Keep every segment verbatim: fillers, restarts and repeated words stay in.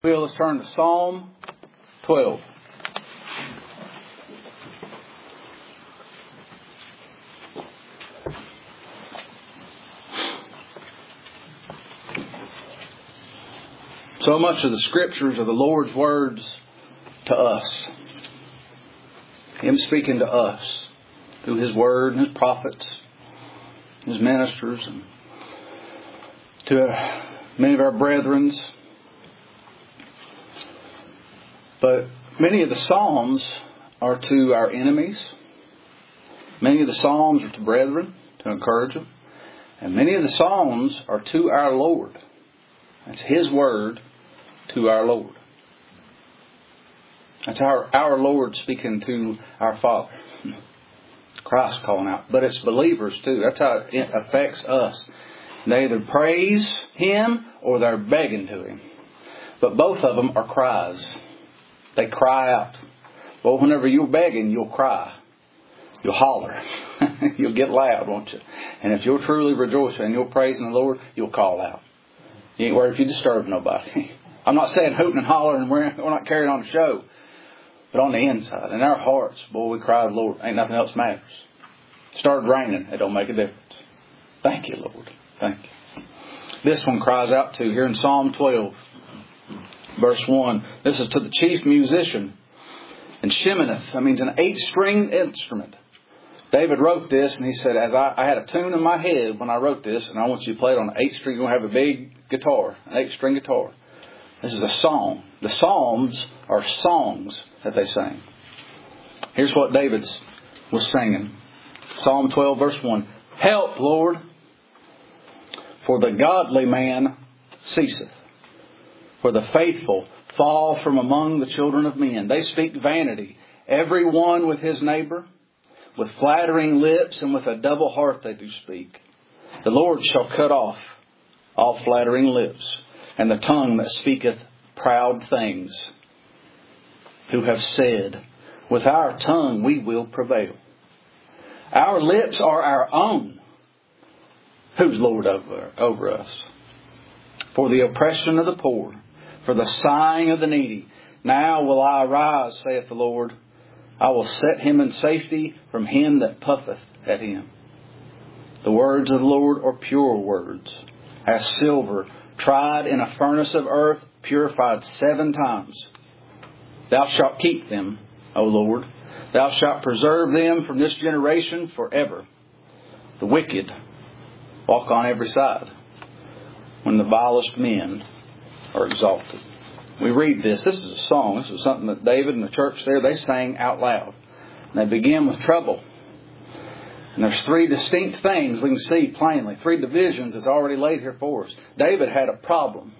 Well, let's turn to Psalm twelve. So much of the Scriptures are the Lord's words to us. Him speaking to us through His Word and His prophets, His ministers, and to many of our brethren. But many of the Psalms are to our enemies. Many of the Psalms are to brethren, to encourage them. And many of the Psalms are to our Lord. That's His Word to our Lord. That's our, our Lord speaking to our Father. Christ calling out. But it's believers too. That's how it affects us. They either praise Him or they're begging to Him. But both of them are cries. They cry out. Well, whenever you're begging, you'll cry. You'll holler. You'll get loud, won't you? And if you're truly rejoicing and you're praising the Lord, you'll call out. You ain't worried if you disturb nobody. I'm not saying hooting and hollering and we're, we're not carrying on the show. But on the inside, in our hearts, boy, we cry to the Lord. Ain't nothing else matters. It started raining. It don't make a difference. Thank you, Lord. Thank you. This one cries out to here in Psalm twelve. Verse one, this is to the chief musician. And Sheminith, that means an eight-stringed instrument. David wrote this and he said, as I, I had a tune in my head when I wrote this, and I want you to play it on an eight-string. You're going to have a big guitar, an eight-string guitar. This is a song. The Psalms are songs that they sing. Here's what David was singing. Psalm twelve, verse one. Help, Lord, for the godly man ceaseth. For the faithful fall from among the children of men. They speak vanity, every one with his neighbor. With flattering lips and with a double heart they do speak. The Lord shall cut off all flattering lips, and the tongue that speaketh proud things. Who have said, with our tongue we will prevail. Our lips are our own. Who's Lord over, over us? For the oppression of the poor, for the sighing of the needy. Now will I arise, saith the Lord. I will set him in safety from him that puffeth at him. The words of the Lord are pure words, as silver tried in a furnace of earth, purified seven times. Thou shalt keep them, O Lord. Thou shalt preserve them from this generation forever. The wicked walk on every side, when the vilest men are exalted. We read this. This is a song. This is something that David and the church there, they sang out loud. And they begin with trouble. And there's three distinct things we can see plainly. Three divisions is already laid here for us. David had a problem.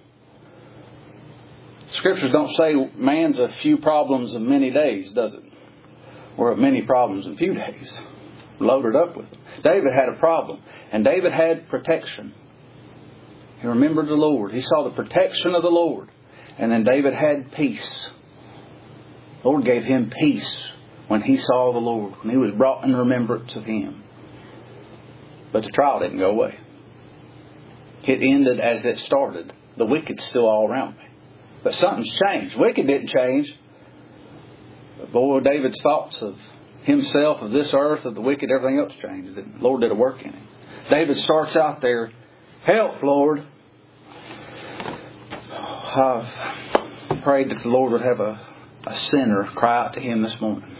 Scriptures don't say man's a few problems in many days, does it? Or many problems in few days. Loaded up with them. David had a problem. And David had protection. He remembered the Lord. He saw the protection of the Lord. And then David had peace. The Lord gave him peace when he saw the Lord. When he was brought in remembrance of Him. But the trial didn't go away. It ended as it started. The wicked's still all around me. But something's changed. Wicked didn't change. But boy, David's thoughts of himself, of this earth, of the wicked, everything else changed. The Lord did a work in him. David starts out there. Help, Lord. I've prayed that the Lord would have a, a sinner cry out to Him this morning.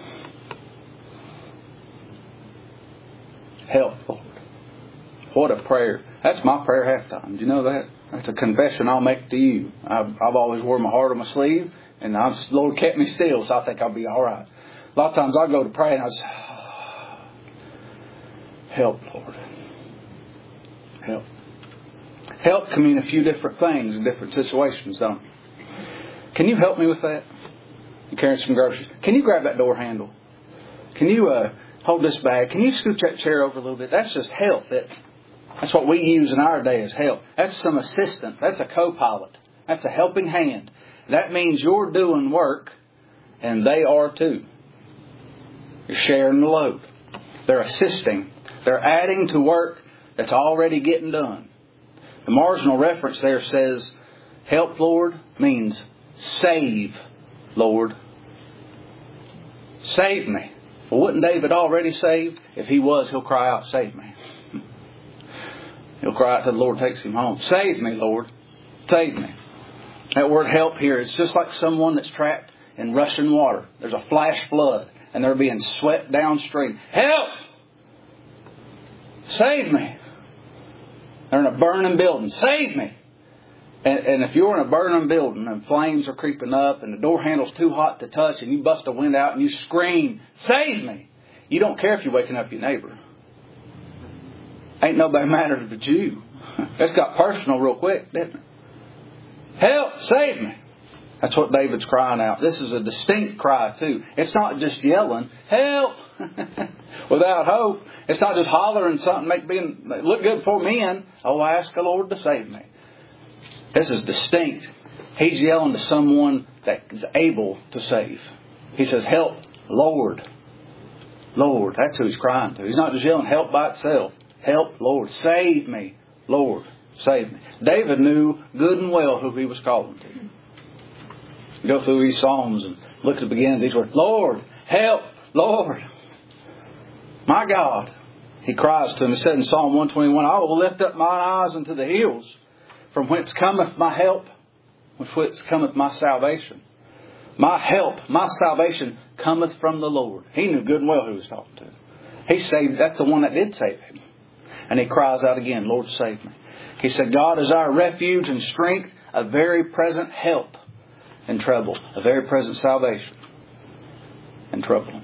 Help, Lord. What a prayer. That's my prayer half time. Do you know that? That's a confession I'll make to you. I've, I've always worn my heart on my sleeve, and the Lord kept me still, so I think I'll be all right. A lot of times I go to pray and I say, oh, help, Lord. Help. Help can mean a few different things in different situations, don't it? Can you help me with that? You're carrying some groceries. Can you grab that door handle? Can you uh, hold this bag? Can you scooch that chair over a little bit? That's just help. That, that's what we use in our day as help. That's some assistance. That's a co-pilot. That's a helping hand. That means you're doing work and they are too. You're sharing the load. They're assisting. They're adding to work that's already getting done. The marginal reference there says, help, Lord, means Save, Lord. Save me. Well, wasn't David already saved? If he was, he'll cry out, save me. He'll cry out till the Lord takes him home. Save me, Lord. Save me. That word help here, it's just like someone that's trapped in rushing water. There's a flash flood and they're being swept downstream. Help! Save me. They're in a burning building. Save me. And, and if you're in a burning building and flames are creeping up and the door handle's too hot to touch and you bust a window out and you scream, save me. You don't care if you're waking up your neighbor. Ain't nobody matters but you. That's got personal real quick, didn't it? Help, save me. That's what David's crying out. This is a distinct cry too. It's not just yelling, help, without hope. It's not just hollering something, make being look good for men. Oh, I ask the Lord to save me. This is distinct. He's yelling to someone that is able to save. He says, help, Lord. Lord, that's who he's crying to. He's not just yelling help by itself. Help, Lord. Save me, Lord. Save me. David knew good and well who he was calling to. Go through these Psalms and look at the beginnings of each word. Lord, help, Lord. My God. He cries to him. He said in Psalm one twenty-one, I will lift up mine eyes unto the hills, from whence cometh my help, from whence cometh my salvation. My help, my salvation cometh from the Lord. He knew good and well who he was talking to. He saved, that's the one that did save him. And he cries out again, Lord, save me. He said, God is our refuge and strength, a very present help in trouble, a very present salvation in trouble.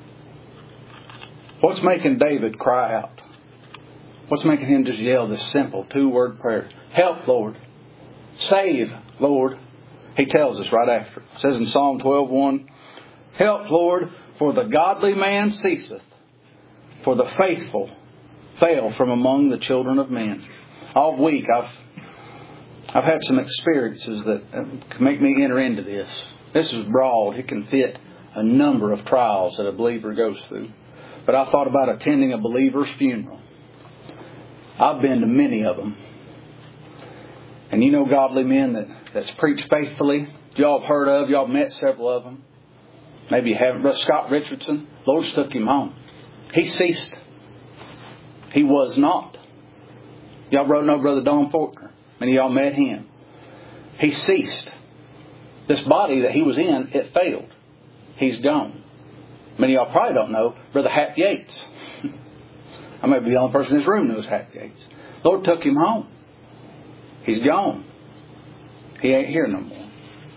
What's making David cry out? What's making him just yell this simple two-word prayer? Help, Lord. Save, Lord. He tells us right after. It says in Psalm twelve one, help, Lord, for the godly man ceaseth, for the faithful fail from among the children of men. All week I've I've had some experiences that can make me enter into this. This is broad. It can fit a number of trials that a believer goes through. But I thought about attending a believer's funeral. I've been to many of them. And you know godly men that, that's preached faithfully. Y'all have heard of. Y'all have met several of them. Maybe you haven't. Brother Scott Richardson, the Lord took him home. He ceased. He was not. Y'all wrote know Brother Don Faulkner. Many of y'all met him. He ceased. This body that he was in, it failed. He's gone. Many of y'all probably don't know Brother Hap Yates. I may be the only person in this room who knows Hap Yates. Lord took him home. He's gone. He ain't here no more.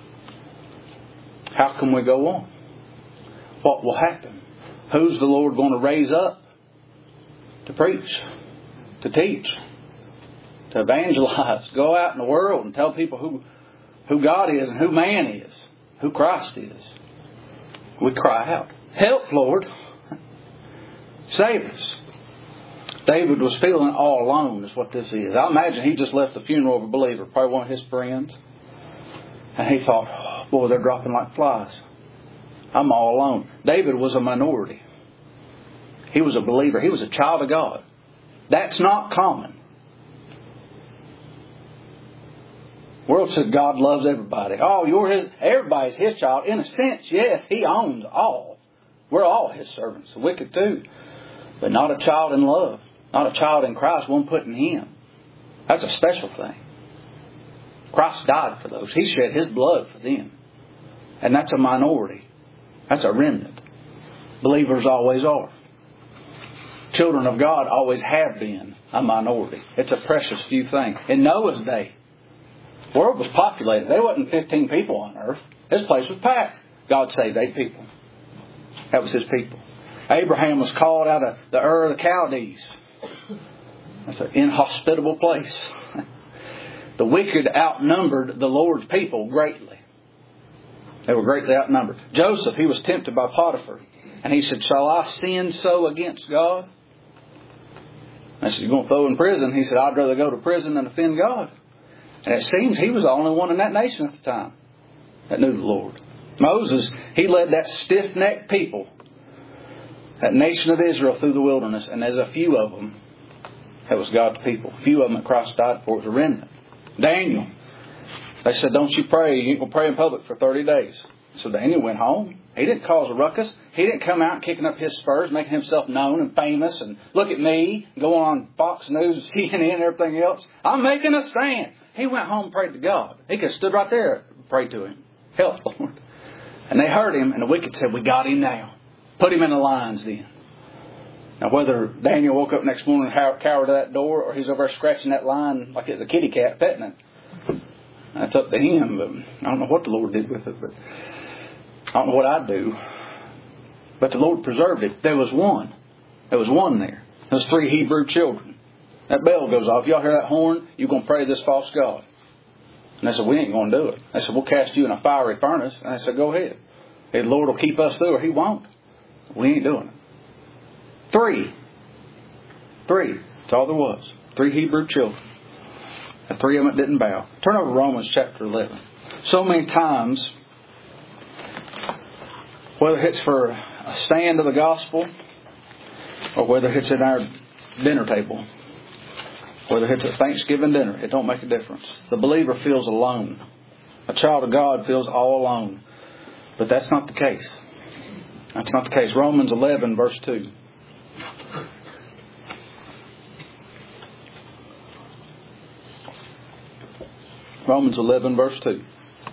How can we go on? What will happen? Who's the Lord going to raise up to preach, to teach, to evangelize, go out in the world and tell people who, who God is and who man is, who Christ is? We cry out, help, Lord. Save us. David was feeling all alone is what this is. I imagine he just left the funeral of a believer, probably one of his friends. And he thought, oh, boy, they're dropping like flies. I'm all alone. David was a minority. He was a believer. He was a child of God. That's not common. The world says God loves everybody. Oh, you're his, everybody's his child. In a sense, yes, he owns all. We're all his servants. The wicked too. But not a child in love. Not a child in Christ, one put in him. That's a special thing. Christ died for those. He shed his blood for them. And that's a minority. That's a remnant. Believers always are. Children of God always have been a minority. It's a precious few thing. In Noah's day, the world was populated. There wasn't fifteen people on earth. This place was packed. God saved eight people. That was his people. Abraham was called out of the Ur of the Chaldees. That's an inhospitable place. The wicked outnumbered the Lord's people greatly. They were greatly outnumbered. Joseph, he was tempted by Potiphar. And he said, shall I sin so against God? I said, you're going to throw in prison? He said, I'd rather go to prison than offend God. And it seems he was the only one in that nation at the time that knew the Lord. Moses, he led that stiff-necked people, that nation of Israel, through the wilderness. And there's a few of them that was God's people. A few of them that Christ died for was a remnant. Daniel, They said, don't you pray. You ain't going to pray in public for thirty days. So Daniel went home. He didn't cause a ruckus. He didn't come out kicking up his spurs, making himself known and famous. And look at me, going on Fox News, C N N, and everything else. I'm making a stand. He went home and prayed to God. He could have stood right there and prayed to Him. Help, Lord. And they heard him, and the wicked said, we got him now. Put him in the lions then. Now, whether Daniel woke up next morning and cowered to that door, or he's over there scratching that lion like it's a kitty cat petting it, that's up to him. But I don't know what the Lord did with it, but I don't know what I'd do. But the Lord preserved it. There was one. There was one there. Those three Hebrew children. That bell goes off. Y'all hear that horn? You're going to pray to this false god. And they said, we ain't going to do it. They said, we'll cast you in a fiery furnace. And I said, go ahead. The Lord will keep us through, or He won't. We ain't doing it. Three. Three. That's all there was. Three Hebrew children. The three of them didn't bow. Turn over to Romans chapter eleven. So many times, whether it's for a stand of the gospel, or whether it's at our dinner table, whether it's at Thanksgiving dinner, it don't make a difference. The believer feels alone. A child of God feels all alone. But that's not the case. That's not the case. Romans eleven, verse two. Romans eleven, verse two.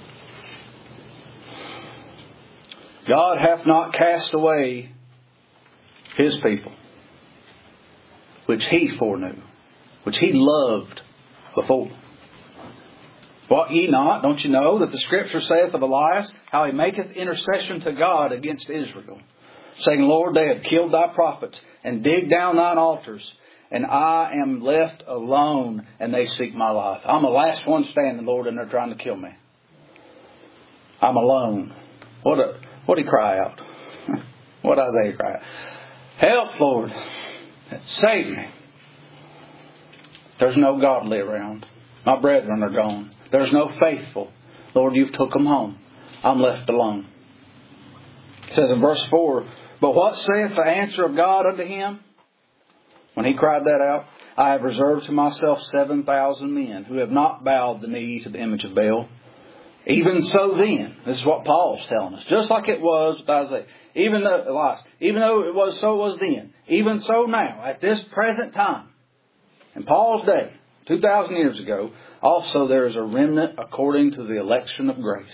God hath not cast away His people, which He foreknew, which He loved before. Wot ye not, don't you know, that the Scripture saith of Elias, how he maketh intercession to God against Israel, saying, Lord, they have killed thy prophets, and digged down thine altars, and I am left alone, and they seek my life. I'm the last one standing, Lord, and they're trying to kill me. I'm alone. What a, what did he cry out? What did Isaiah cry out? Help, Lord. Save me. There's no godly around. My brethren are gone. There's no faithful. Lord, you've took them home. I'm left alone. It says in verse four, but what saith the answer of God unto him? When he cried that out, I have reserved to myself seven thousand men who have not bowed the knee to the image of Baal. Even so then, this is what Paul's telling us, just like it was with Isaiah. Even though, Elias, even though it was so it was then, even so now, at this present time, in Paul's day, two thousand years ago, also there is a remnant according to the election of grace.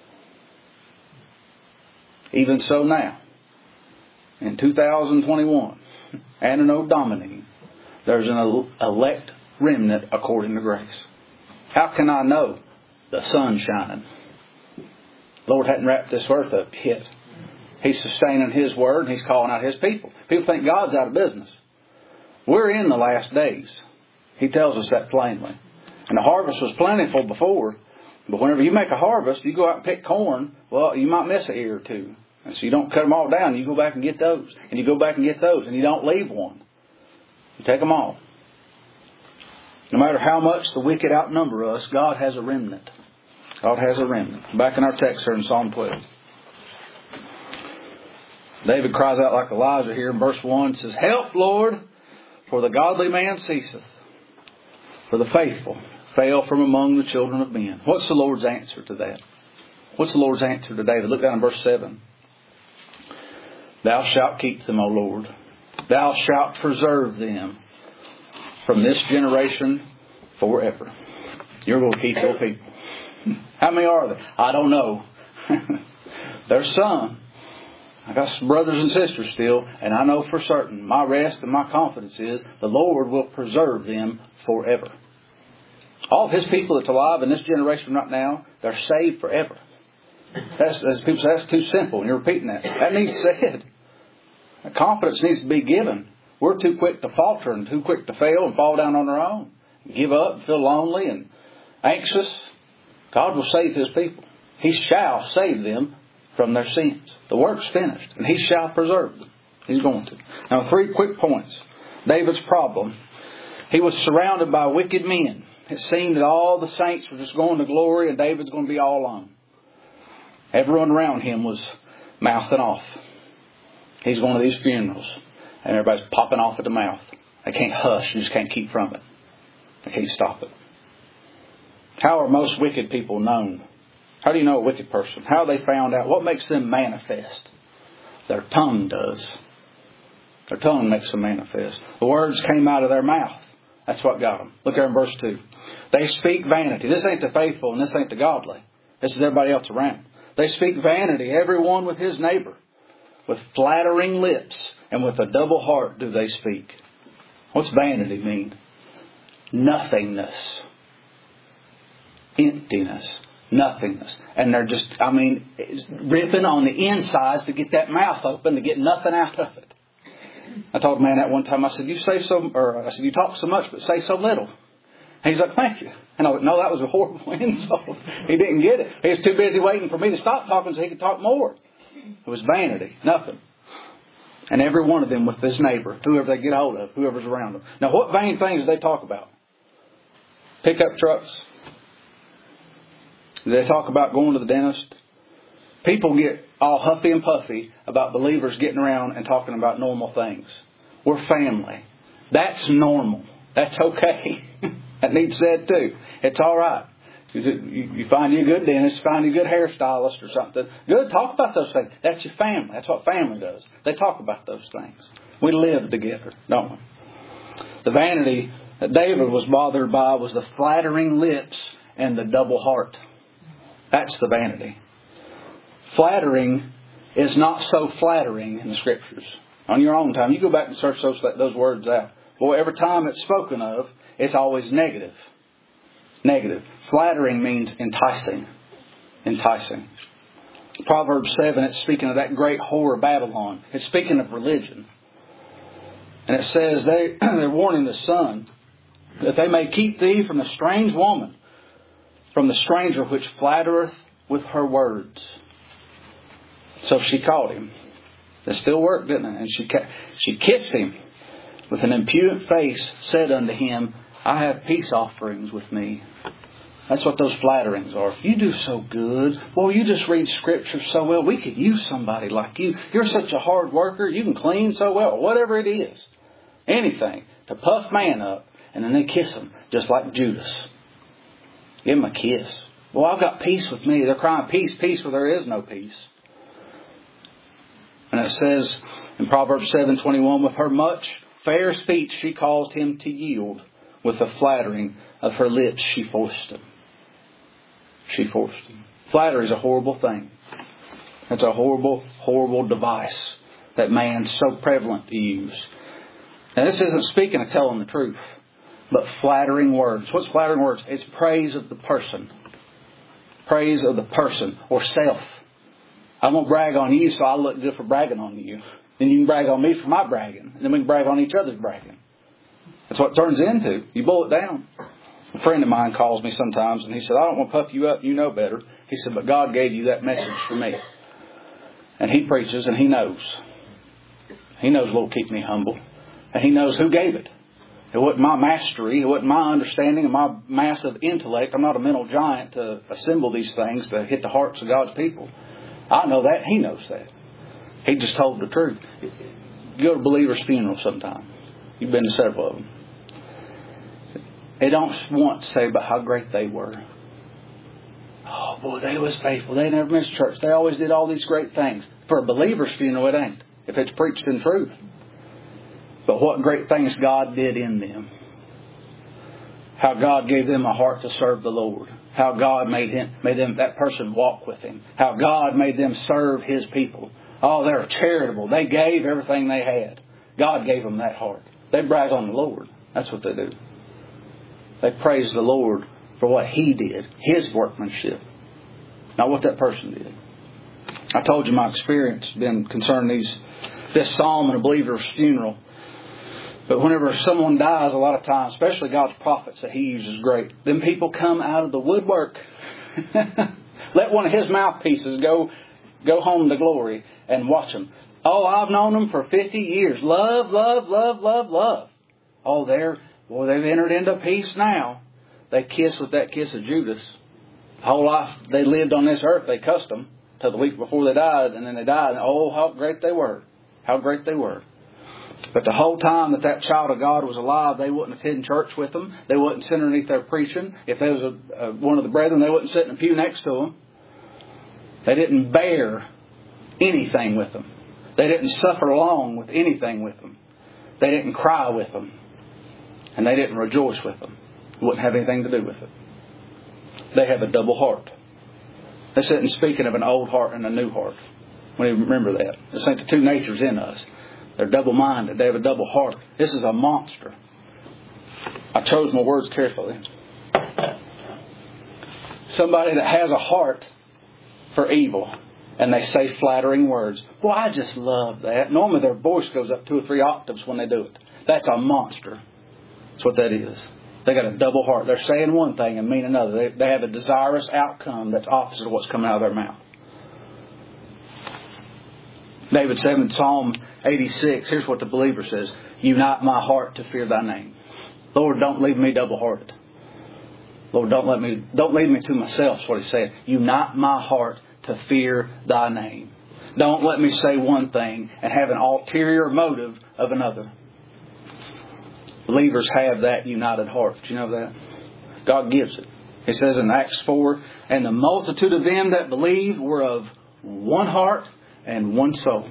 Even so now, in two thousand twenty-one, Anno Domini, there's an elect remnant according to grace. How can I know? The sun's shining. The Lord hadn't wrapped this earth up yet. He's sustaining His word and He's calling out His people. People think God's out of business. We're in the last days. He tells us that plainly. And the harvest was plentiful before. But whenever you make a harvest, you go out and pick corn, well, you might miss an ear or two. And so you don't cut them all down. You go back and get those. And you go back and get those. And you don't leave one. You take them all. No matter how much the wicked outnumber us, God has a remnant. God has a remnant. Back in our text here in Psalm twelve. David cries out like Elijah here in verse one. Says, help, Lord, for the godly man ceaseth. For the faithful fail from among the children of men. What's the Lord's answer to that? What's the Lord's answer to David? Look down in verse seven. Thou shalt keep them, O Lord. Thou shalt preserve them from this generation forever. You're going to keep your people. How many are there? I don't know. There's some. I got some brothers and sisters still, and I know for certain my rest and my confidence is the Lord will preserve them forever. All of His people that's alive in this generation right now, they're saved forever. That's, that's people say that's too simple, and you're repeating that. That needs said. The confidence needs to be given. We're too quick to falter and too quick to fail and fall down on our own. Give up and feel lonely and anxious. God will save His people. He shall save them from their sins. The work's finished, and He shall preserve them. He's going to. Now, three quick points. David's problem. He was surrounded by wicked men. It seemed that all the saints were just going to glory, and David's going to be all alone. Everyone around him was mouthing off. He's going to these funerals, and everybody's popping off at the mouth. They can't hush. You just can't keep from it. They can't stop it. How are most wicked people known? How do you know a wicked person? How are they found out? What makes them manifest? Their tongue does. Their tongue makes them manifest. The words came out of their mouth. That's what got them. Look there in verse two. They speak vanity. This ain't the faithful and this ain't the godly. This is everybody else around. They speak vanity, everyone with his neighbor. With flattering lips and with a double heart do they speak. What's vanity mean? Nothingness. Emptiness. Nothingness. And they're just, I mean, ripping on the insides to get that mouth open to get nothing out of it. I told a man that one time, I said, you say so, or I said, you talk so much, but say so little. And he's like, thank you. And I went, no, that was a horrible insult. He didn't get it. He was too busy waiting for me to stop talking so he could talk more. It was vanity. Nothing. And every one of them with his neighbor, whoever they get hold of, whoever's around them. Now, what vain things do they talk about? Pickup trucks. Do they talk about going to the dentist? People get all huffy and puffy about believers getting around and talking about normal things. We're family. That's normal. That's okay. That needs said too. It's all right. You, you find you a good dentist, find you a good hairstylist or something. Good, talk about those things. That's your family. That's what family does. They talk about those things. We live together, don't we? The vanity that David was bothered by was the flattering lips and the double heart. That's the vanity. Flattering is not so flattering in the Scriptures. On your own time, you go back and search those, those words out. Boy, every time it's spoken of, it's always negative. Negative. Flattering means enticing. Enticing. Proverbs seven, it's speaking of that great whore of Babylon. It's speaking of religion. And it says they, they're warning the son that they may keep thee from the strange woman, from the stranger which flattereth with her words. So she called him. It still worked, didn't it? And she she kissed him with an impudent face, said unto him, I have peace offerings with me. That's what those flatterings are. You do so good. Well, you just read Scripture so well. We could use somebody like you. You're such a hard worker. You can clean so well. Whatever it is. Anything to puff man up. And then they kiss him, just like Judas. Give him a kiss. Well, I've got peace with me. They're crying peace, peace where there is no peace. And it says in Proverbs seven twenty-one, with her much fair speech she caused him to yield. With the flattering of her lips she forced him. She forced him. Flattery is a horrible thing. It's a horrible, horrible device that man's so prevalent to use. Now this isn't speaking of telling the truth, but flattering words. What's flattering words? It's praise of the person. Praise of the person or self. I'm going to brag on you, so I look good for bragging on you. Then you can brag on me for my bragging. And then we can brag on each other's bragging. That's what it turns into. You boil it down. A friend of mine calls me sometimes and he said, I don't want to puff you up. You know better. He said, but God gave you that message for me. And he preaches and he knows. He knows what will keep me humble. And he knows who gave it. It wasn't my mastery. It wasn't my understanding and my massive intellect. I'm not a mental giant to assemble these things to hit the hearts of God's people. I know that. He knows that. He just told the truth. You go to believers' funerals sometime. You've been to several of them. They don't want to say about how great they were. Oh boy, they was faithful. They never missed church. They always did all these great things. For a believer's funeral, it ain't. If it's preached in truth. But what great things God did in them. How God gave them a heart to serve the Lord. How God made him, made them, that person walk with Him. How God made them serve His people. Oh, they're charitable. They gave everything they had. God gave them that heart. They brag on the Lord. That's what they do. They praise the Lord for what He did. His workmanship. Not what that person did. I told you my experience been concerning these, this psalm in a believer's funeral. But whenever someone dies, a lot of times, especially God's prophets that He uses great, then people come out of the woodwork. Let one of His mouthpieces go go home to glory and watch them. Oh, I've known them for fifty years. Love, love, love, love, love. Oh, they're, boy, they've entered into peace now. They kiss with that kiss of Judas. The whole life they lived on this earth, they cussed them till the week before they died, and then they died. And oh, how great they were. How great they were. But the whole time that that child of God was alive, they wouldn't attend church with them. They wouldn't sit underneath their preaching. If there was a, a, one of the brethren, they wouldn't sit in a pew next to them. They didn't bear anything with them. They didn't suffer along with anything with them. They didn't cry with them. And they didn't rejoice with them. It wouldn't have anything to do with it. They have a double heart. They sit and speaking of an old heart and a new heart. We need to remember that. This ain't the two natures in us. They're double-minded. They have a double heart. This is a monster. I chose my words carefully. Somebody that has a heart for evil. And they say flattering words. Well, I just love that. Normally their voice goes up two or three octaves when they do it. That's a monster. That's what that is. They got a double heart. They're saying one thing and mean another. They, they have a desirous outcome that's opposite of what's coming out of their mouth. David said in Psalm eighty-six, here's what the believer says. Unite my heart to fear thy name. Lord, don't leave me double-hearted. Lord, don't let me, don't leave me to myself, is what he said. Unite my heart to fear thy name. Don't let me say one thing and have an ulterior motive of another. Believers have that united heart. Do you know that? God gives it. It says in Acts four, and the multitude of them that believed were of one heart and one soul.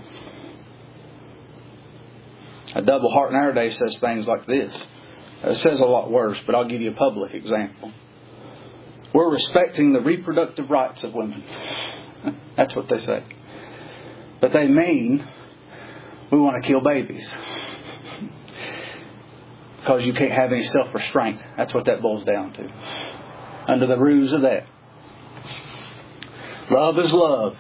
A double heart in our day says things like this. It says a lot worse, but I'll give you a public example. We're respecting the reproductive rights of women. That's what they say. But they mean we want to kill babies. Because you can't have any self-restraint. That's what that boils down to. Under the ruse of that. Love is love.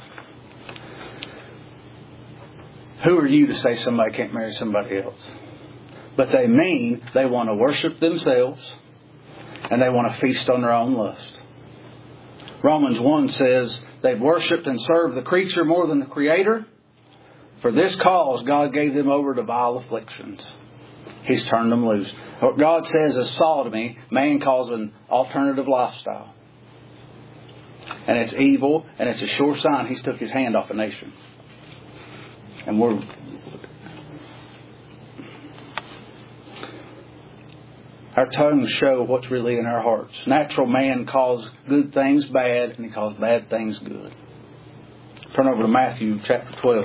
Who are you to say somebody can't marry somebody else? But they mean they want to worship themselves and they want to feast on their own lust. Romans one says they've worshipped and served the creature more than the Creator. For this cause God gave them over to vile afflictions. He's turned them loose. What God says is sodomy, man calls an alternative lifestyle. And it's evil, and it's a sure sign He's took His hand off a nation. And we're... Our tongues show what's really in our hearts. Natural man calls good things bad, and he calls bad things good. Turn over to Matthew chapter twelve.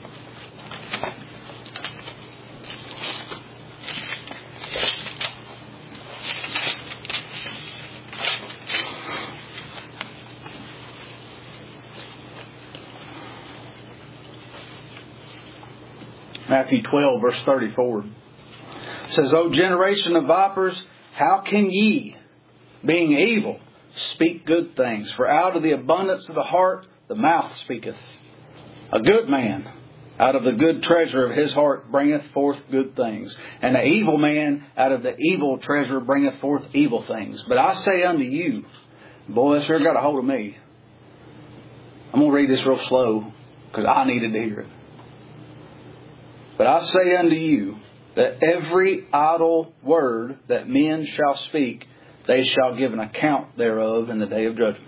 Matthew twelve, verse thirty-four. It says, O generation of vipers, how can ye, being evil, speak good things? For out of the abundance of the heart, the mouth speaketh. A good man, out of the good treasure of his heart, bringeth forth good things. And the evil man, out of the evil treasure, bringeth forth evil things. But I say unto you, boy, this sure got a hold of me. I'm going to read this real slow, because I needed to hear it. But I say unto you, that every idle word that men shall speak, they shall give an account thereof in the day of judgment.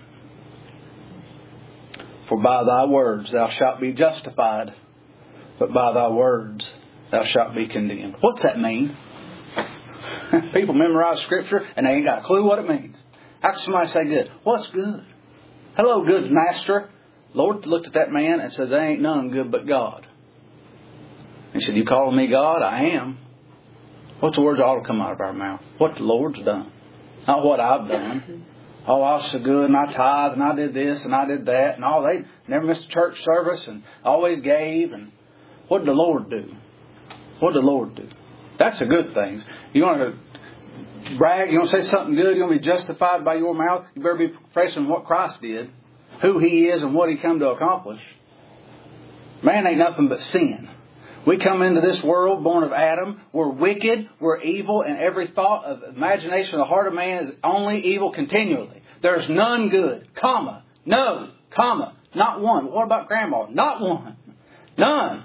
For by thy words thou shalt be justified, but by thy words thou shalt be condemned. What's that mean? People memorize Scripture and they ain't got a clue what it means. How can somebody say good? What's good? Hello, good master. Lord looked at that man and said, there ain't none good but God. He said, you calling me God? I am. What's the words that ought to come out of our mouth? What the Lord's done. Not what I've done. Oh, I was so good and I tithed and I did this and I did that. And all they never missed a church service and always gave. And what did the Lord do? What did the Lord do? That's the good things. You want to brag, you want to say something good, you want to be justified by your mouth, you better be professing what Christ did, who He is and what He come to accomplish. Man ain't nothing but sin. We come into this world born of Adam. We're wicked. We're evil. And every thought of imagination of the heart of man is only evil continually. There's none good. Comma. No. Comma. Not one. What about grandma? Not one. None.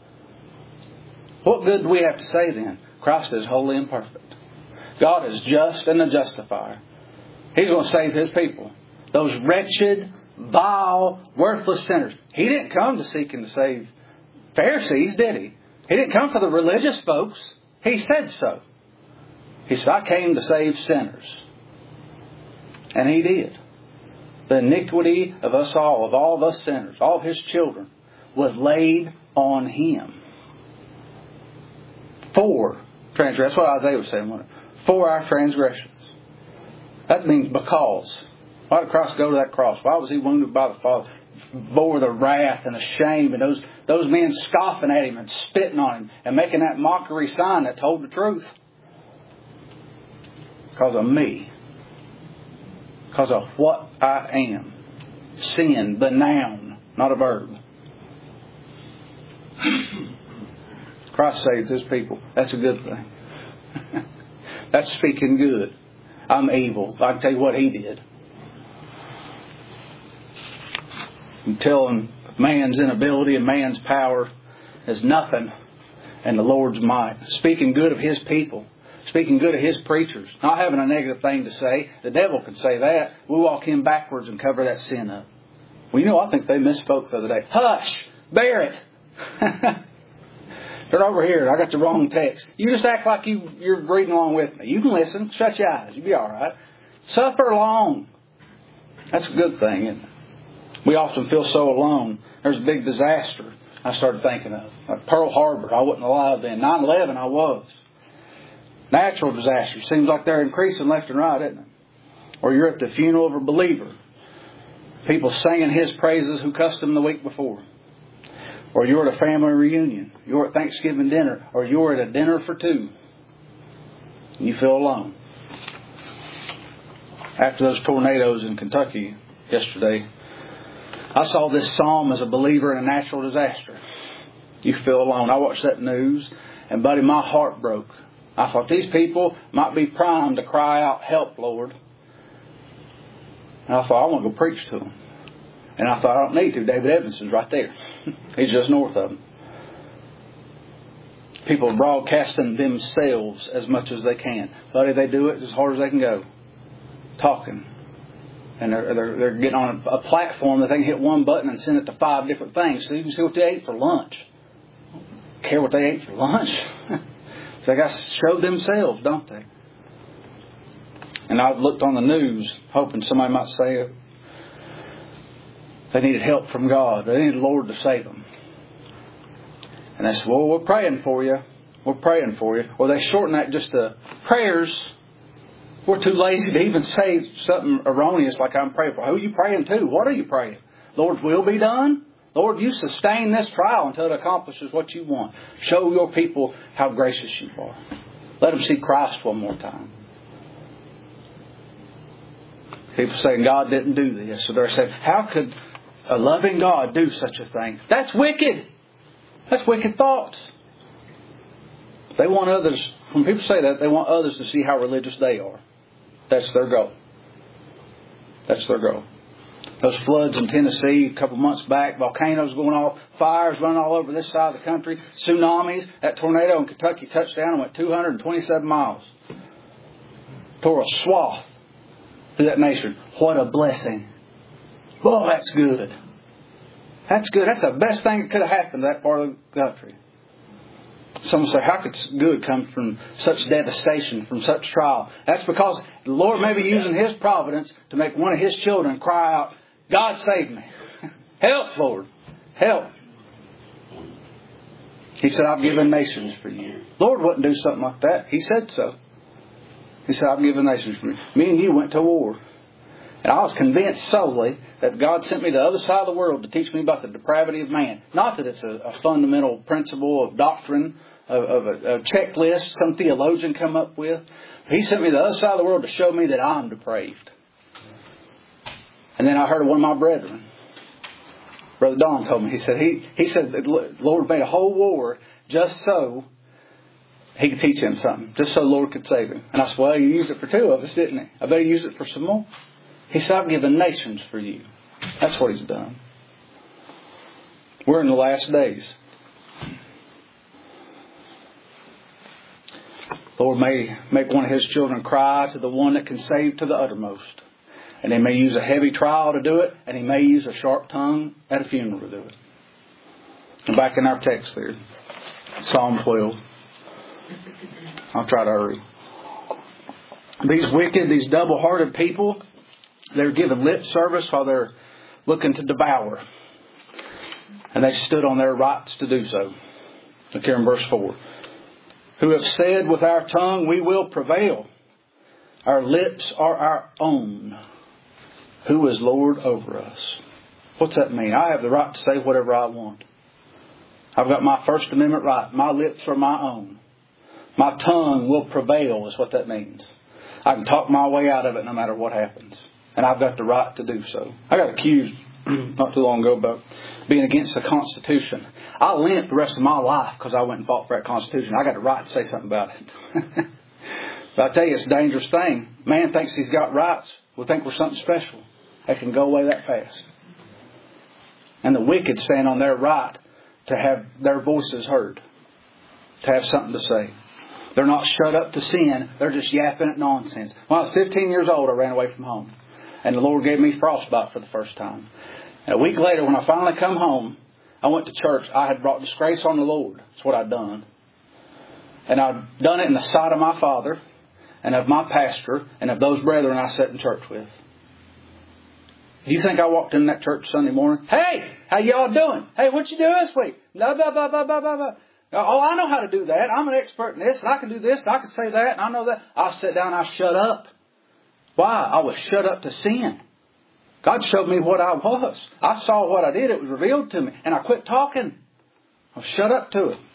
What good do we have to say then? Christ is holy and perfect. God is just and a justifier. He's going to save His people. Those wretched, vile, worthless sinners. He didn't come to seek and to save Pharisees, did He? He didn't come for the religious folks. He said so. He said, I came to save sinners. And He did. The iniquity of us all, of all of us sinners, all of His children, was laid on Him. For transgressions. That's what Isaiah was saying. For our transgressions. That means because. Why did Christ go to that cross? Why was He wounded by the Father? Bore the wrath and the shame and those, those men scoffing at Him and spitting on Him and making that mockery sign that told the truth. Because of me. Because of what I am. Sin, the noun, not a verb. Christ saved His people. That's a good thing. That's speaking good. I'm evil. I can tell you what He did. And telling man's inability and man's power is nothing, and the Lord's might. Speaking good of His people. Speaking good of His preachers. Not having a negative thing to say. The devil could say that. We walk in backwards and cover that sin up. Well, you know, I think they misspoke the other day. Hush! Bear it! They're over here. I got the wrong text. You just act like you, you're reading along with me. You can listen. Shut your eyes. You'll be all right. Suffer long. That's a good thing, isn't it? We often feel so alone. There's a big disaster I started thinking of. Like Pearl Harbor. I wasn't alive then. nine eleven, I was. Natural disasters. Seems like they're increasing left and right, isn't it? Or you're at the funeral of a believer. People singing His praises who cussed Him the week before. Or you're at a family reunion. You're at Thanksgiving dinner. Or you're at a dinner for two. You feel alone. After those tornadoes in Kentucky yesterday, I saw this psalm as a believer in a natural disaster. You feel alone. I watched that news, and buddy, my heart broke. I thought these people might be primed to cry out, help, Lord. And I thought, I want to go preach to them. And I thought, I don't need to. David Evans is right there. He's just north of them. People are broadcasting themselves as much as they can. Buddy, they do it as hard as they can go. Talking. And they're, they're, they're getting on a, a platform that they can hit one button and send it to five different things. So you can see what they ate for lunch. Care what they ate for lunch? They got to show themselves, don't they? And I looked on the news, hoping somebody might say it. They needed help from God. They needed the Lord to save them. And they said, well, we're praying for you. We're praying for you. Or they shorten that just to prayers. We're too lazy to even say something erroneous like I'm praying for. Who are you praying to? What are you praying? Lord's will be done? Lord, you sustain this trial until it accomplishes what you want. Show your people how gracious you are. Let them see Christ one more time. People saying God didn't do this. So they're saying, how could a loving God do such a thing? That's wicked. That's wicked thoughts. They want others, when people say that, they want others to see how religious they are. That's their goal. That's their goal. Those floods in Tennessee a couple months back, volcanoes going off, fires running all over this side of the country, tsunamis. That tornado in Kentucky touched down and went two hundred twenty-seven miles. Tore a swath through that nation. What a blessing. Oh, that's good. That's good. That's the best thing that could have happened to that part of the country. Some say, how could good come from such devastation, from such trial? That's because the Lord may be using His providence to make one of His children cry out, God save me. Help, Lord. Help. He said, I've given nations for you. Lord wouldn't do something like that. He said so. He said, I've given nations for you. Me and you went to war. And I was convinced solely that God sent me to the other side of the world to teach me about the depravity of man. Not that it's a, a fundamental principle of doctrine, of, of a, a checklist some theologian come up with. He sent me to the other side of the world to show me that I'm depraved. And then I heard of one of my brethren. Brother Don told me. He said he, he said that the Lord made a whole war just so He could teach him something. Just so the Lord could save him. And I said, well, He used it for two of us, didn't He? I bet He used it for some more. He said, I've given nations for you. That's what He's done. We're in the last days. The Lord may make one of His children cry to the one that can save to the uttermost. And He may use a heavy trial to do it. And He may use a sharp tongue at a funeral to do it. And back in our text there. Psalm twelve. I'll try to hurry. These wicked, these double-hearted people, they're giving lip service while they're looking to devour. And they stood on their rights to do so. Look here in verse four. Who have said with our tongue, we will prevail. Our lips are our own. Who is Lord over us? What's that mean? I have the right to say whatever I want. I've got my First Amendment right. My lips are my own. My tongue will prevail is what that means. I can talk my way out of it no matter what happens. And I've got the right to do so. I got accused not too long ago about being against the Constitution. I limped the rest of my life because I went and fought for that Constitution. I got the right to say something about it. But I tell you, it's a dangerous thing. Man thinks he's got rights. We think we're something special. They can go away that fast. And the wicked stand on their right to have their voices heard. To have something to say. They're not shut up to sin. They're just yapping at nonsense. When I was fifteen years old, I ran away from home. And the Lord gave me frostbite for the first time. And a week later, when I finally come home, I went to church. I had brought disgrace on the Lord. That's what I'd done. And I'd done it in the sight of my father and of my pastor and of those brethren I sat in church with. Do you think I walked in that church Sunday morning? Hey, how y'all doing? Hey, what you do this week? Blah, blah, blah, blah, blah, blah, blah. Oh, I know how to do that. I'm an expert in this, and I can do this, and I can say that, and I know that. I sit down and I shut up. Why? I was shut up to sin. God showed me what I was. I saw what I did. It was revealed to me. And I quit talking. I was shut up to it.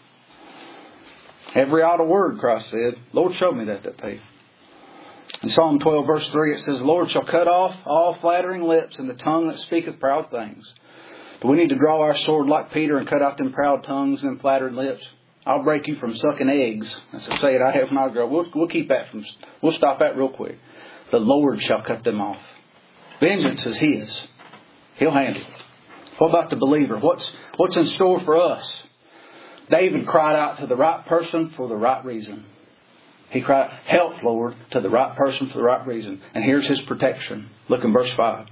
Every idle word, Christ said. Lord showed me that that day. In Psalm twelve, verse three, it says, the Lord shall cut off all flattering lips and the tongue that speaketh proud things. Do we need to draw our sword like Peter and cut out them proud tongues and flattering lips? I'll break you from sucking eggs. That's a saying I have when I grow. We'll, we'll keep that from, we'll stop that real quick. The Lord shall cut them off. Vengeance is His. He'll handle it. What about the believer? What's, what's in store for us? David cried out to the right person for the right reason. He cried, help, Lord, to the right person for the right reason. And here's His protection. Look in verse five.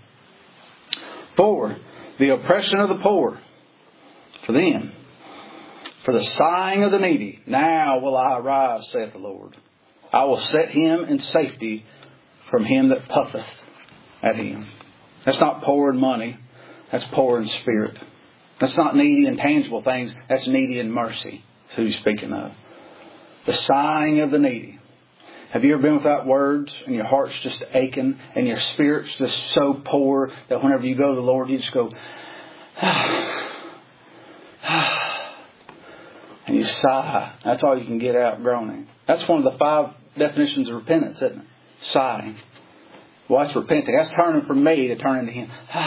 For the oppression of the poor, for them, for the sighing of the needy, now will I arise, saith the Lord. I will set him in safety from him that puffeth at him. That's not poor in money. That's poor in spirit. That's not needy in tangible things. That's needy in mercy. That's who He's speaking of. The sighing of the needy. Have you ever been without words and your heart's just aching and your spirit's just so poor that whenever you go to the Lord, you just go, and you sigh. That's all you can get out, groaning. That's one of the five definitions of repentance, isn't it? Sighing. Well, that's repenting. That's turning from me to turning to Him.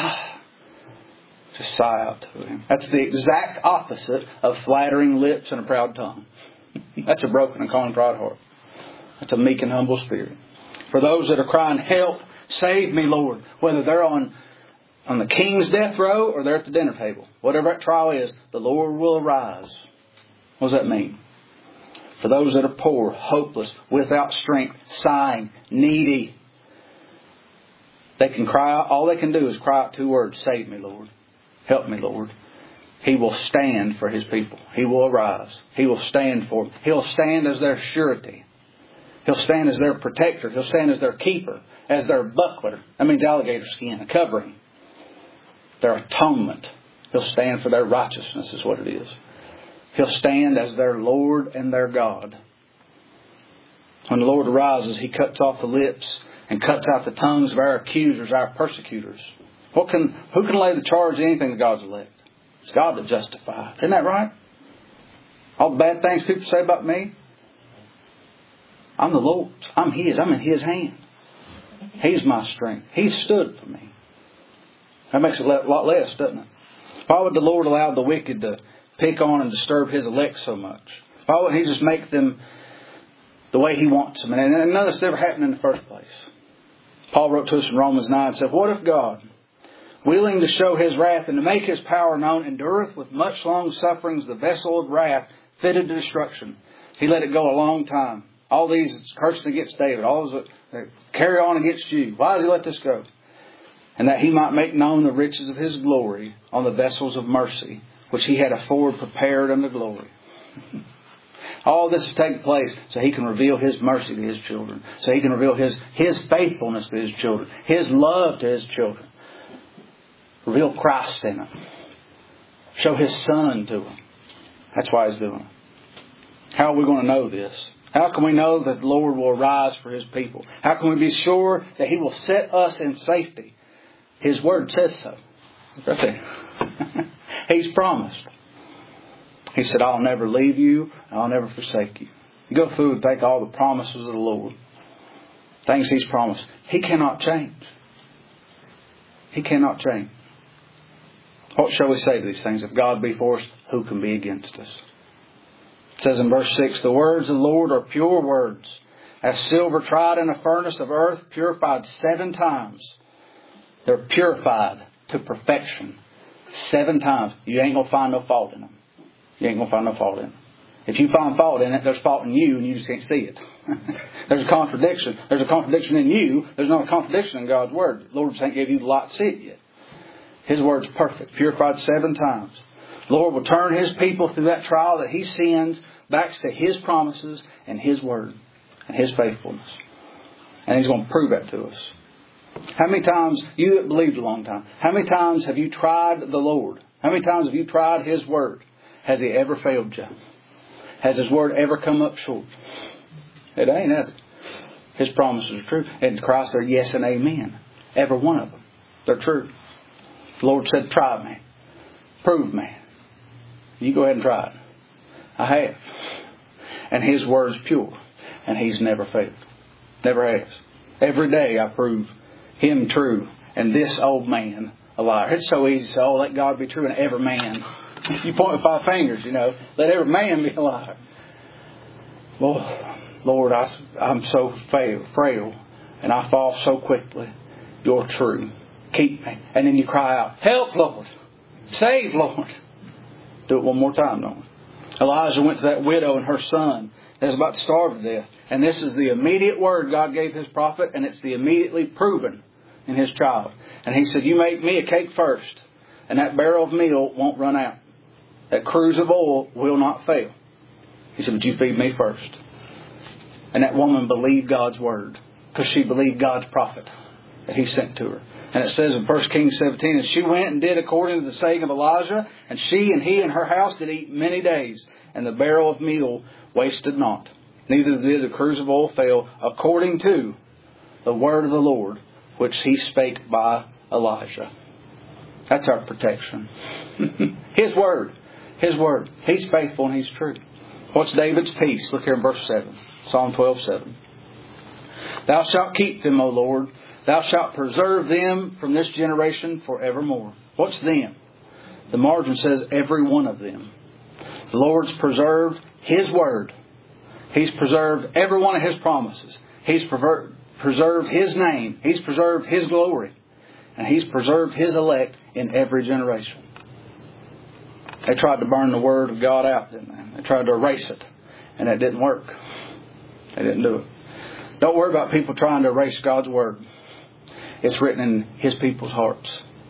Just sigh out to Him. That's the exact opposite of flattering lips and a proud tongue. That's a broken and contrite heart. That's a meek and humble spirit. For those that are crying, help, save me, Lord. Whether they're on, on the king's death row or they're at the dinner table. Whatever that trial is, the Lord will arise. What does that mean? For those that are poor, hopeless, without strength, sighing, needy, they can cry out. All they can do is cry out two words. Save me, Lord. Help me, Lord. He will stand for His people. He will arise. He will stand for them. He'll stand as their surety. He'll stand as their protector. He'll stand as their keeper, as their buckler. That means alligator skin, a covering. Their atonement. He'll stand for their righteousness is what it is. He'll stand as their Lord and their God. When the Lord arises, He cuts off the lips and cuts out the tongues of our accusers, our persecutors. What can, who can lay the charge of anything to God's elect? It's God that justifies. Isn't that right? All the bad things people say about me, I'm the Lord's. I'm His. I'm in His hand. He's my strength. He stood for me. That makes it a lot less, doesn't it? Why would the Lord allow the wicked to pick on and disturb His elect so much? Why wouldn't He just make them the way He wants them? And none of this ever happened in the first place. Paul wrote to us in Romans nine and said, what if God, willing to show His wrath and to make His power known, endureth with much long sufferings the vessel of wrath fitted to destruction? He let it go a long time. All these cursing against David, all those that carry on against you. Why does He let this go? And that He might make known the riches of His glory on the vessels of mercy, which He had afore prepared unto glory. All this is taking place so He can reveal His mercy to His children. So He can reveal His, His faithfulness to His children. His love to His children. Reveal Christ in them. Show His Son to them. That's why He's doing it. How are we going to know this? How can we know that the Lord will arise for His people? How can we be sure that He will set us in safety? His Word says so. Right there. He's promised. He said, I'll never leave you. I'll never forsake you. You go through and take all the promises of the Lord. Things He's promised. He cannot change. He cannot change. What shall we say to these things? If God be for us, who can be against us? It says in verse six, the words of the Lord are pure words, as silver tried in a furnace of earth, purified seven times. They're purified to perfection. Seven times. You ain't going to find no fault in them. You ain't going to find no fault in them. If you find fault in it, there's fault in you and you just can't see it. There's a contradiction. There's a contradiction in you. There's not a contradiction in God's Word. The Lord just ain't gave you the light to see it yet. His Word's perfect. Purified seven times. The Lord will turn His people through that trial that He sends back to His promises and His Word and His faithfulness. And He's going to prove that to us. How many times, you that believed a long time, how many times have you tried the Lord? How many times have you tried His Word? Has He ever failed you? Has His Word ever come up short? It ain't, has it? His promises are true. And Christ, they're yes and amen. Every one of them. They're true. The Lord said, try me. Prove me. You go ahead and try it. I have. And His Word's pure. And He's never failed. Never has. Every day I prove Him true and this old man a liar. It's so easy to say, oh, let God be true and every man. You point with five fingers, you know. Let every man be a liar. Well, Lord, I, I'm so fail, frail and I fall so quickly. You're true. Keep me. And then you cry out, help, Lord. Save, Lord. Do it one more time, don't we? Elijah went to that widow and her son that was about to starve to death. And this is the immediate word God gave His prophet, and it's the immediately proven in his child. And he said, you make me a cake first, and that barrel of meal won't run out. That cruse of oil will not fail. He said, but you feed me first. And that woman believed God's word, because she believed God's prophet that He sent to her. And it says in First Kings seventeen, and she went and did according to the saying of Elijah, and she and he and her house did eat many days, and the barrel of meal wasted not. Neither did the cruse of oil fail, according to the word of the Lord, which He spake by Elijah. That's our protection. His word. His word. He's faithful and He's true. What's David's peace? Look here in verse seven. Psalm twelve seven. Thou shalt keep them, O Lord. Thou shalt preserve them from this generation forevermore. What's them? The margin says every one of them. The Lord's preserved His word. He's preserved every one of His promises. He's preserved His name. He's preserved His glory. And He's preserved His elect in every generation. They tried to burn the word of God out, didn't they? They tried to erase it. And it didn't work. They didn't do it. Don't worry about people trying to erase God's word. It's written in His people's hearts.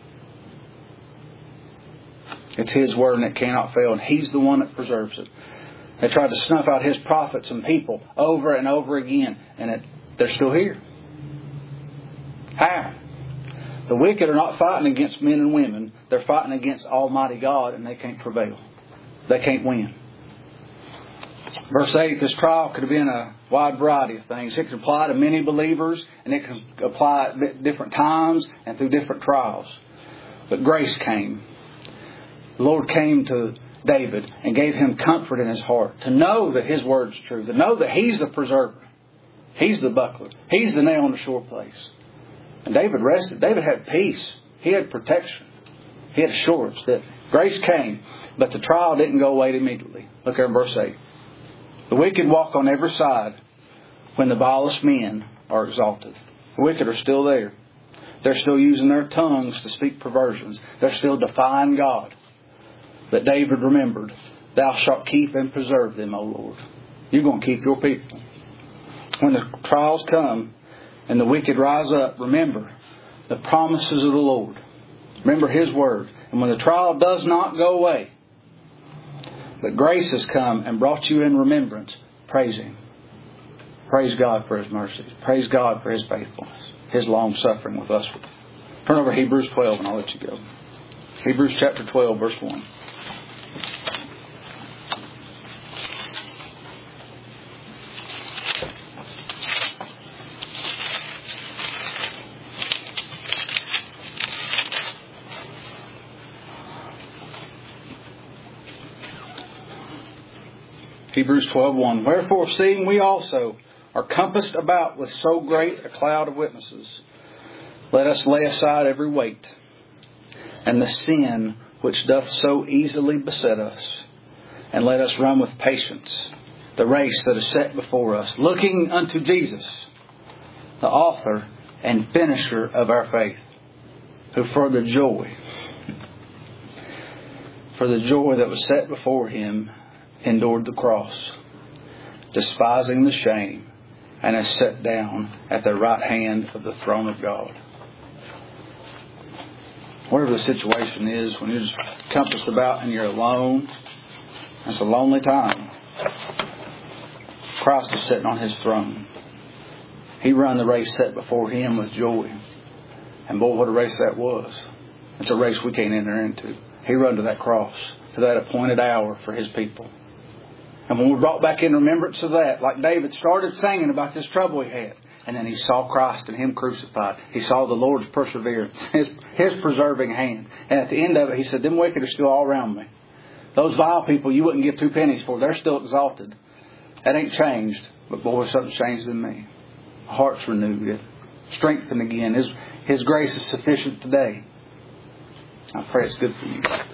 It's His word and it cannot fail. And He's the one that preserves it. They tried to snuff out His prophets and people over and over again. And it, they're still here. How? The wicked are not fighting against men and women. They're fighting against Almighty God, and they can't prevail. They can't win. Verse eight, this trial could have been a wide variety of things. It could apply to many believers, and it could apply at different times and through different trials. But grace came. The Lord came to David and gave him comfort in his heart to know that His word's true, to know that He's the preserver. He's the buckler. He's the nail in the sure place. And David rested. David had peace. He had protection. He had assurance that grace came, but the trial didn't go away immediately. Look here in verse eight. The wicked walk on every side when the vilest men are exalted. The wicked are still there. They're still using their tongues to speak perversions. They're still defying God. But David remembered, Thou shalt keep and preserve them, O Lord. You're going to keep your people. When the trials come and the wicked rise up, remember the promises of the Lord. Remember His word. And when the trial does not go away, But grace has come and brought you in remembrance. Praise Him. Praise God for His mercies. Praise God for His faithfulness. His long suffering with us. Turn over to Hebrews twelve and I'll let you go. Hebrews chapter twelve, verse one. Hebrews twelve one. Wherefore, seeing we also are compassed about with so great a cloud of witnesses, let us lay aside every weight, and the sin which doth so easily beset us, and let us run with patience the race that is set before us, looking unto Jesus, the author and finisher of our faith, who for the joy, for the joy that was set before Him, endured the cross, despising the shame, and is set down at the right hand of the throne of God. Whatever the situation is, when you're just compassed about and you're alone, it's a lonely time. Christ is sitting on His throne. He ran the race set before Him with joy. And boy, what a race that was. It's a race we can't enter into. He ran to that cross, to that appointed hour for His people. And when we're brought back in remembrance of that, like David started singing about this trouble he had, and then he saw Christ and Him crucified. He saw the Lord's perseverance, His, His preserving hand. And at the end of it, he said, them wicked are still all around me. Those vile people you wouldn't give two pennies for, they're still exalted. That ain't changed. But boy, something's changed in me. My heart's renewed. Strengthened again. His, His grace is sufficient today. I pray it's good for you.